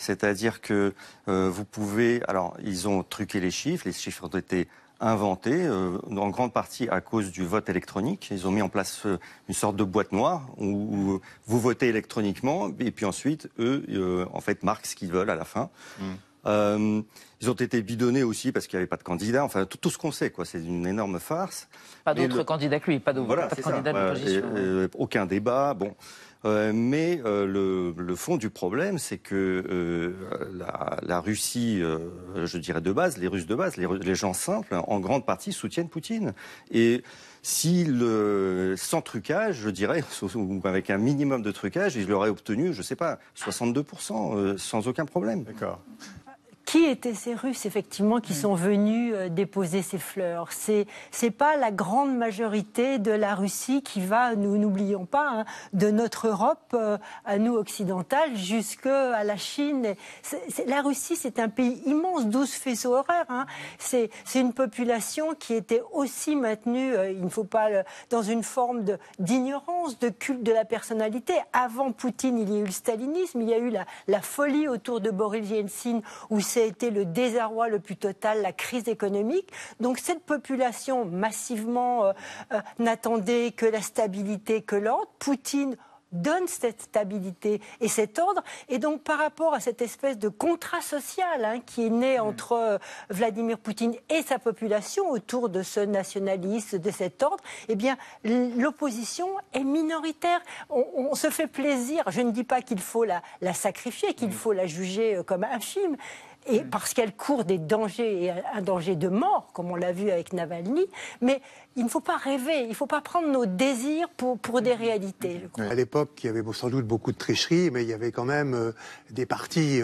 C'est-à-dire que vous pouvez... Alors, ils ont truqué les chiffres ont été inventés, en grande partie à cause du vote électronique. Ils ont mis en place une sorte de boîte noire où vous votez électroniquement et puis ensuite, eux, en fait, marquent ce qu'ils veulent à la fin. Ils ont été bidonnés aussi parce qu'il n'y avait pas de candidat. Enfin, tout ce qu'on sait, quoi. C'est une énorme farce. Pas d'autres candidats que lui, pas de candidat de l'opposition. Aucun débat, bon. Mais le fond du problème, c'est que la Russie, je dirais de base, les Russes de base, les gens simples, en grande partie soutiennent Poutine. Et sans trucage, je dirais, ou avec un minimum de trucage, il l'aurait obtenu, je ne sais pas, 62%, sans aucun problème. D'accord. Qui étaient ces Russes, effectivement, qui sont venus déposer ces fleurs? C'est pas la grande majorité de la Russie qui va, nous n'oublions pas, hein, de notre Europe, à nous occidentales, jusqu'à la Chine. La Russie, c'est un pays immense, 12 faisceaux horaires. Hein. C'est une population qui était aussi maintenue, il ne faut pas, dans une forme d'ignorance, de culte de la personnalité. Avant Poutine, il y a eu le stalinisme, il y a eu la folie autour de Boris Yeltsin, où ça a été le désarroi le plus total, la crise économique. Donc cette population massivement n'attendait que la stabilité, que l'ordre. Poutine donne cette stabilité et cet ordre. Et donc par rapport à cette espèce de contrat social qui est né entre Vladimir Poutine et sa population autour de ce nationalisme, de cet ordre, eh bien l'opposition est minoritaire. On se fait plaisir. Je ne dis pas qu'il faut la sacrifier, qu'il faut la juger comme infime. Et parce qu'elle court des dangers, et un danger de mort, comme on l'a vu avec Navalny, mais il ne faut pas rêver, il ne faut pas prendre nos désirs pour des réalités. Je crois. À l'époque, il y avait sans doute beaucoup de tricheries, mais il y avait quand même des partis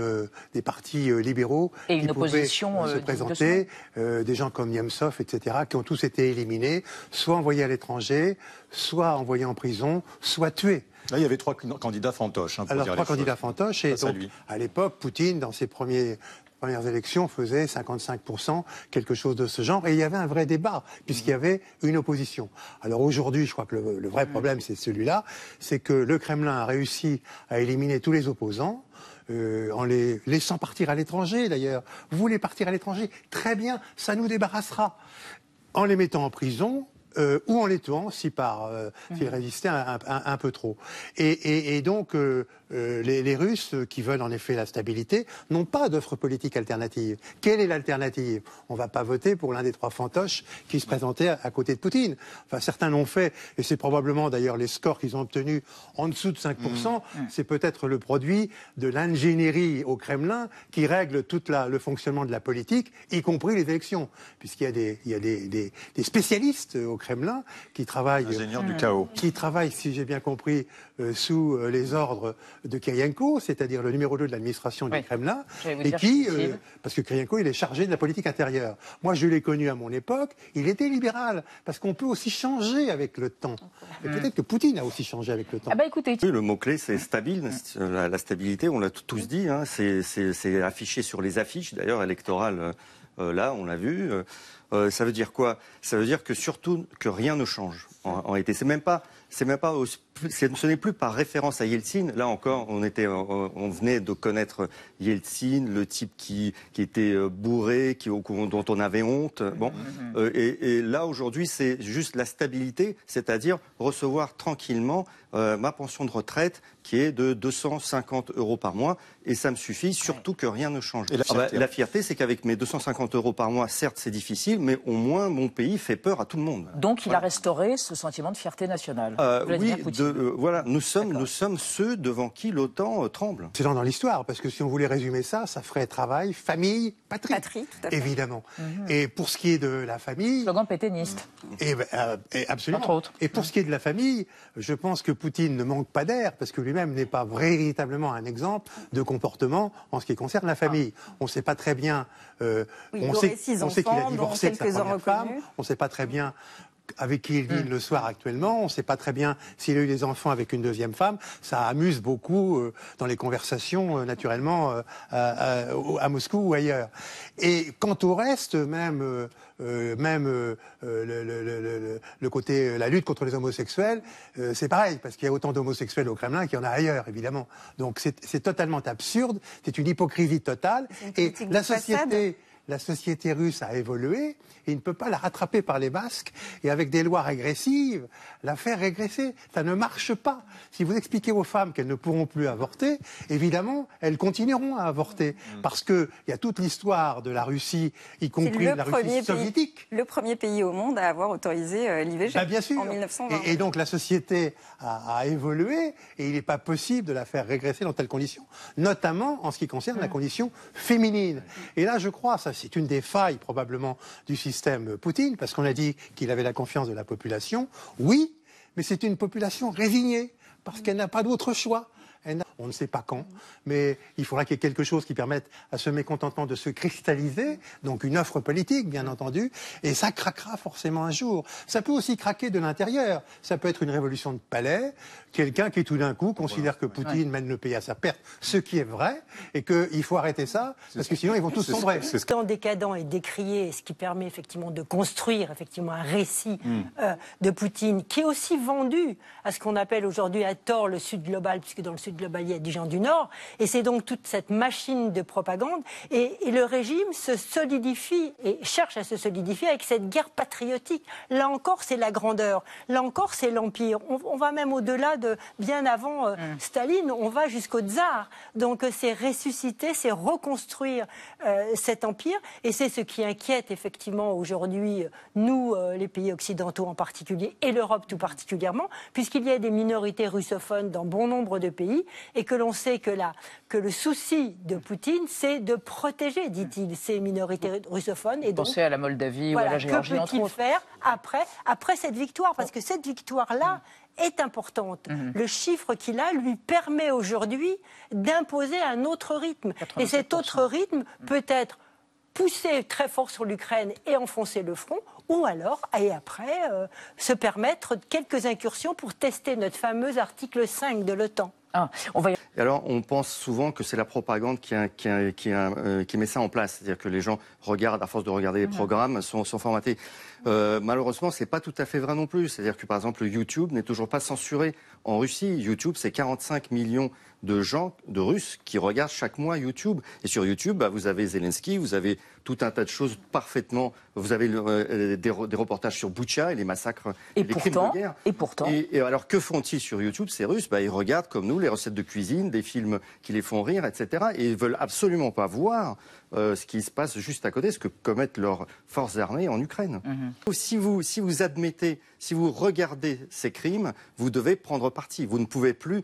libéraux et qui une opposition pouvaient se présenter, des gens comme Nemtsov, etc., qui ont tous été éliminés, soit envoyés à l'étranger, soit envoyés en prison, soit tués. Là, il y avait 3 candidats fantoches. Hein, Alors, 3 candidats fantoches. Et donc, à l'époque, Poutine, dans ses premières élections, faisait 55%, quelque chose de ce genre. Et il y avait un vrai débat, puisqu'il y avait une opposition. Alors aujourd'hui, je crois que le vrai problème, c'est celui-là. C'est que le Kremlin a réussi à éliminer tous les opposants. En les laissant partir à l'étranger, d'ailleurs. Vous voulez partir à l'étranger? Très bien, ça nous débarrassera. En les mettant en prison, ou en les tuant s'ils résistaient un peu trop. Et donc, les Russes, qui veulent en effet la stabilité, n'ont pas d'offre politique alternative. Quelle est l'alternative? On ne va pas voter pour l'un des 3 fantoches qui se présentait à côté de Poutine. Enfin, certains l'ont fait, et c'est probablement d'ailleurs les scores qu'ils ont obtenus en dessous de 5%. C'est peut-être le produit de l'ingénierie au Kremlin qui règle tout le fonctionnement de la politique, y compris les élections. Puisqu'il y a des spécialistes au Kremlin qui travaillent... Ingénieurs du chaos. Qui travaillent, si j'ai bien compris, sous les ordres de Kirienko, c'est-à-dire le numéro 2 de l'administration du Kremlin, et qui, parce que Kirienko, il est chargé de la politique intérieure. Moi, je l'ai connu à mon époque, il était libéral, parce qu'on peut aussi changer avec le temps. Et peut-être que Poutine a aussi changé avec le temps. Ah bah écoutez, oui, le mot-clé, c'est stable. La stabilité, on l'a tous dit, hein, c'est affiché sur les affiches, d'ailleurs, électorales, là, on l'a vu. Ça veut dire quoi? Ça veut dire que surtout que rien ne change. En réalité, ce n'est plus par référence à Yeltsin. Là encore, on venait de connaître Yeltsin, le type qui était bourré, dont on avait honte. Bon, et là aujourd'hui, c'est juste la stabilité, c'est-à-dire recevoir tranquillement ma pension de retraite qui est de 250 € par mois, et ça me suffit. Surtout que rien ne change. Et la fierté, c'est qu'avec mes 250 € par mois, certes, c'est difficile, mais au moins mon pays fait peur à tout le monde. Donc il a restauré ce sentiment de fierté nationale. Oui, voilà, nous sommes ceux devant qui l'OTAN tremble. C'est dans l'histoire, parce que si on voulait résumer ça, ça ferait travail, famille, patrie. Patrie, tout à fait. Évidemment. Et pour ce qui est de la famille... Slogan pétainiste. Absolument. Entre autres. Et pour ce qui est de la famille, je pense que Poutine ne manque pas d'air, parce que lui-même n'est pas véritablement un exemple de comportement en ce qui concerne la famille. On ne sait pas très bien... on sait qu'il a divorcé de sa première femme, on ne sait pas très bien avec qui il dîne le soir actuellement. On ne sait pas très bien s'il a eu des enfants avec une deuxième femme. Ça amuse beaucoup dans les conversations, naturellement, à Moscou ou ailleurs. Et quant au reste, même le côté, la lutte contre les homosexuels, c'est pareil, parce qu'il y a autant d'homosexuels au Kremlin qu'il y en a ailleurs, évidemment. Donc c'est totalement absurde, c'est une hypocrisie totale. Et la société russe a évolué et il ne peut pas la rattraper par les masques et avec des lois régressives, la faire régresser. Ça ne marche pas. Si vous expliquez aux femmes qu'elles ne pourront plus avorter, évidemment, elles continueront à avorter. Parce qu'il y a toute l'histoire de la Russie, y compris la Russie soviétique. Le premier pays au monde à avoir autorisé l'IVG bien sûr. En 1920. Et donc la société a évolué et il n'est pas possible de la faire régresser dans telles conditions. Notamment en ce qui concerne la condition féminine. Et là, je crois, ça c'est une des failles probablement du système Poutine, parce qu'on a dit qu'il avait la confiance de la population. Oui, mais c'est une population résignée, parce qu'elle n'a pas d'autre choix. On ne sait pas quand, mais il faudra qu'il y ait quelque chose qui permette à ce mécontentement de se cristalliser, donc une offre politique, bien entendu, et ça craquera forcément un jour. Ça peut aussi craquer de l'intérieur. Ça peut être une révolution de palais, quelqu'un qui tout d'un coup considère que Poutine mène le pays à sa perte, ce qui est vrai, et qu'il faut arrêter ça, parce que sinon ils vont tous sombrer. En décadent et décrié, ce qui permet effectivement de construire effectivement un récit de Poutine, qui est aussi vendu à ce qu'on appelle aujourd'hui à tort le Sud global, puisque dans le Sud global il y a des gens du Nord, et c'est donc toute cette machine de propagande, et le régime se solidifie et cherche à se solidifier avec cette guerre patriotique. Là encore, c'est la grandeur. Là encore, c'est l'empire. On va même au-delà de bien avant Staline, on va jusqu'au tsar. Donc c'est ressusciter, c'est reconstruire cet empire, et c'est ce qui inquiète effectivement aujourd'hui nous, les pays occidentaux en particulier, et l'Europe tout particulièrement, puisqu'il y a des minorités russophones dans bon nombre de pays, et que l'on sait que le souci de Poutine, c'est de protéger, dit-il, ces minorités russophones. Et donc, pensez à la Moldavie ou à la Géorgie, entre autres. Que peut-il faire après cette victoire? Parce que cette victoire-là est importante. Le chiffre qu'il a lui permet aujourd'hui d'imposer un autre rythme. Et cet autre rythme peut être pousser très fort sur l'Ukraine et enfoncer le front, ou alors, et après, se permettre quelques incursions pour tester notre fameux article 5 de l'OTAN. Et alors, on pense souvent que c'est la propagande qui met ça en place. C'est-à-dire que les gens regardent, à force de regarder les programmes, sont formatés. Malheureusement, c'est pas tout à fait vrai non plus. C'est-à-dire que, par exemple, YouTube n'est toujours pas censuré en Russie. YouTube, c'est 45 millions de gens, de Russes, qui regardent chaque mois YouTube. Et sur YouTube, vous avez Zelensky, vous avez tout un tas de choses parfaitement... Vous avez des reportages sur Boutcha et les massacres et les crimes de guerre. Et pourtant... Et alors, que font-ils sur YouTube, ces Russes? Ils regardent, comme nous, les recettes de cuisine, des films qui les font rire, etc. Et ils veulent absolument pas voir ce qui se passe juste à côté, ce que commettent leurs forces armées en Ukraine. Si vous admettez, si vous regardez ces crimes, vous devez prendre parti. Vous ne pouvez plus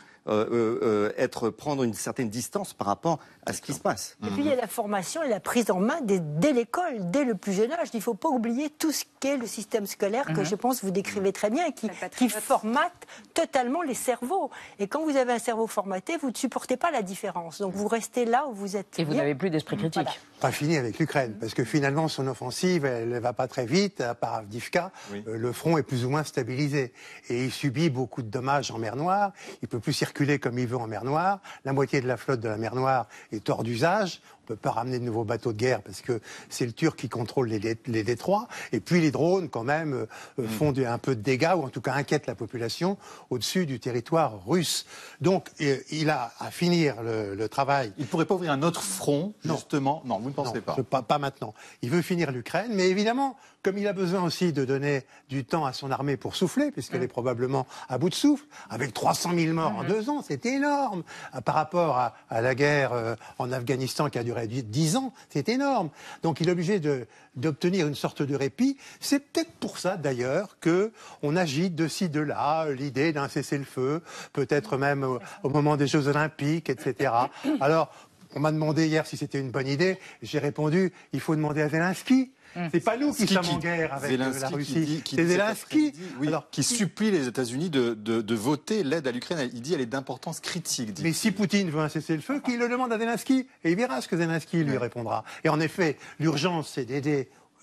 prendre une certaine distance par rapport à ce qui se passe. Et puis il y a la formation et la prise en main dès l'école, dès le plus jeune âge. Il ne faut pas oublier tout ce qu'est le système scolaire que je pense vous décrivez très bien, qui formate totalement les cerveaux. Et quand vous avez un cerveau formaté, vous ne supportez pas la différence. Donc vous restez là où vous êtes. Et vous n'avez plus d'esprit critique. Voilà. Pas fini avec l'Ukraine, parce que finalement son offensive, elle ne va pas très vite, à part Avdiivka. Le front est plus ou moins stabilisé. Et il subit beaucoup de dommages en mer Noire. Il ne peut plus circuler comme il veut en mer Noire. La moitié de la flotte de la mer Noire est hors d'usage. On ne peut pas ramener de nouveaux bateaux de guerre parce que c'est le Turc qui contrôle les détroits. Et puis les drones, quand même, font un peu de dégâts, ou en tout cas inquiètent la population au-dessus du territoire russe. Donc il a à finir le travail. Il ne pourrait pas ouvrir un autre front, justement? Non, vous ne pensez pas? Pas maintenant. Il veut finir l'Ukraine, mais évidemment, comme il a besoin aussi de donner du temps à son armée pour souffler, puisqu'elle est probablement à bout de souffle, avec 300 000 morts en 2 ans, c'est énorme. Par rapport à la guerre en Afghanistan qui a duré 10 ans, c'est énorme. Donc il est obligé d'obtenir une sorte de répit. C'est peut-être pour ça, d'ailleurs, qu'on agite de ci, de là, l'idée d'un cessez-le-feu, peut-être même au moment des Jeux Olympiques, etc. Alors, on m'a demandé hier si c'était une bonne idée. J'ai répondu, il faut demander à Zelensky. C'est pas nous qui sommes en guerre avec la Russie. C'est Zelensky qui supplie les États-Unis de voter l'aide à l'Ukraine. Il dit elle est d'importance critique. Mais si Poutine veut un cessez-le-feu, qu'il le demande à Zelensky. Et il verra ce que Zelensky lui répondra. Et en effet, l'urgence, c'est d'aider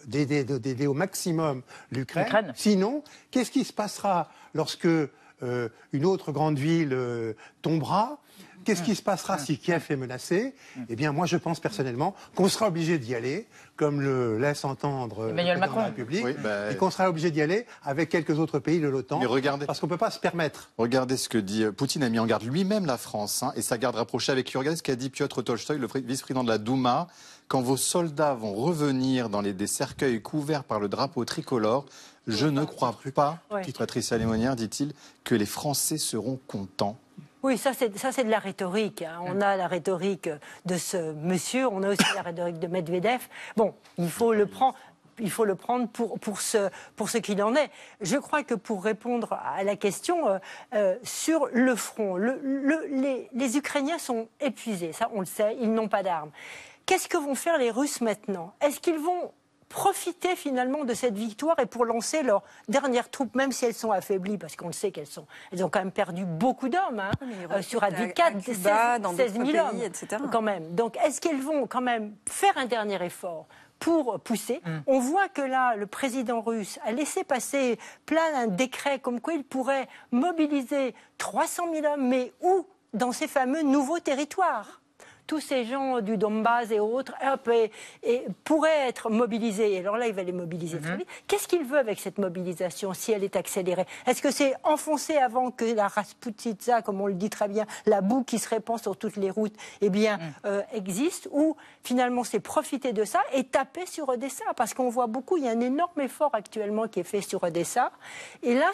d'aider au maximum l'Ukraine. Sinon, qu'est-ce qui se passera lorsque une autre grande ville tombera? Qu'est-ce qui se passera si Kiev est menacé? Eh bien, moi, je pense personnellement qu'on sera obligé d'y aller, comme le laisse entendre Emmanuel Macron, de la République, et qu'on sera obligé d'y aller avec quelques autres pays de l'OTAN, parce qu'on ne peut pas se permettre. Regardez ce que dit Poutine, a mis en garde lui-même la France, et sa garde rapprochée avec lui. Regardez ce qu'a dit Piotr Tolstoï, le vice-président de la Douma. Quand vos soldats vont revenir dans des cercueils couverts par le drapeau tricolore, je ne crois pas, titre Patricia Lémonière, dit-il, que les Français seront contents. Oui, ça c'est de la rhétorique. On a la rhétorique de ce monsieur, on a aussi la rhétorique de Medvedev. Bon, il faut le prendre pour ce qu'il en est. Je crois que pour répondre à la question, sur le front, les Ukrainiens sont épuisés, ça on le sait, ils n'ont pas d'armes. Qu'est-ce que vont faire les Russes maintenant? Est-ce qu'ils vont profiter finalement de cette victoire et pour lancer leurs dernières troupes, même si elles sont affaiblies, parce qu'on le sait elles ont quand même perdu beaucoup d'hommes, sur Advikat, 16 000 hommes, etc. Quand même. Donc est-ce qu'elles vont quand même faire un dernier effort pour pousser? On voit que là, le président russe a laissé passer un décret comme quoi il pourrait mobiliser 300 000 hommes, mais où? Dans ces fameux nouveaux territoires. Tous ces gens du Donbass et autres et pourraient être mobilisés. Et alors là, il va les mobiliser très vite. Qu'est-ce qu'il veut avec cette mobilisation, si elle est accélérée? Est-ce que c'est enfoncer avant que la Rasputitsa, comme on le dit très bien, la boue qui se répand sur toutes les routes, existe? Ou finalement, c'est profiter de ça et taper sur Odessa? Parce qu'on voit beaucoup, il y a un énorme effort actuellement qui est fait sur Odessa. Et là,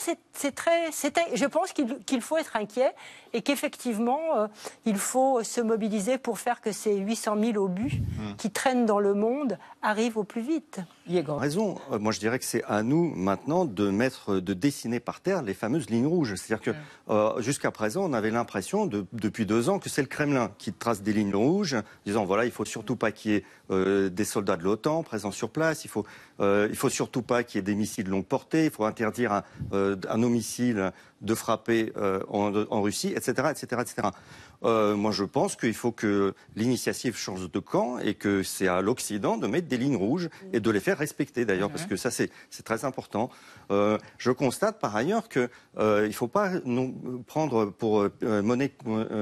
je pense qu'il faut être inquiet et qu'effectivement, il faut se mobiliser pour faire que ces 800 000 obus qui traînent dans le monde arrivent au plus vite. Il a raison. Moi, je dirais que c'est à nous maintenant de dessiner par terre les fameuses lignes rouges. C'est-à-dire que jusqu'à présent, on avait l'impression depuis 2 ans que c'est le Kremlin qui trace des lignes rouges, disant voilà, il faut surtout pas qu'il y ait des soldats de l'OTAN présents sur place. Il faut surtout pas qu'il y ait des missiles longue portée. Il faut interdire à nos missiles de frapper en Russie, etc., etc., etc. Moi, je pense qu'il faut que l'initiative change de camp et que c'est à l'Occident de mettre des lignes rouges et de les faire respecter, d'ailleurs, parce que ça, c'est très important. Je constate, par ailleurs, qu'il ne faut pas nous prendre pour monnaie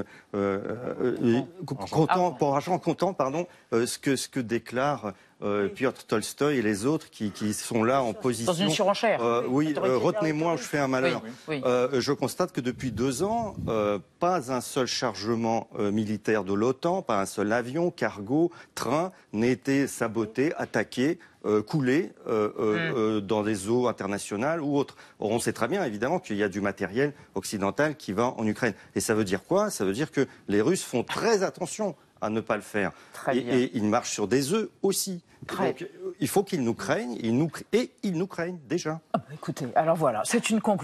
pour argent comptant, ce que déclare Piotr Tolstoï et les autres qui sont là en position... Dans une surenchère. Oui, retenez-moi ou je fais un malheur. Oui. Je constate que depuis 2 ans, pas un seul chargement militaire de l'OTAN, pas un seul avion, cargo, train n'a été saboté, attaqué, coulé dans des eaux internationales ou autres. Or, on sait très bien, évidemment, qu'il y a du matériel occidental qui va en Ukraine. Et ça veut dire quoi? Ça veut dire que les Russes font très attention à ne pas le faire. Et ils marchent sur des œufs aussi. Donc, il faut qu'ils nous craignent, ils nous craignent déjà. Écoutez, alors voilà, c'est une conclusion.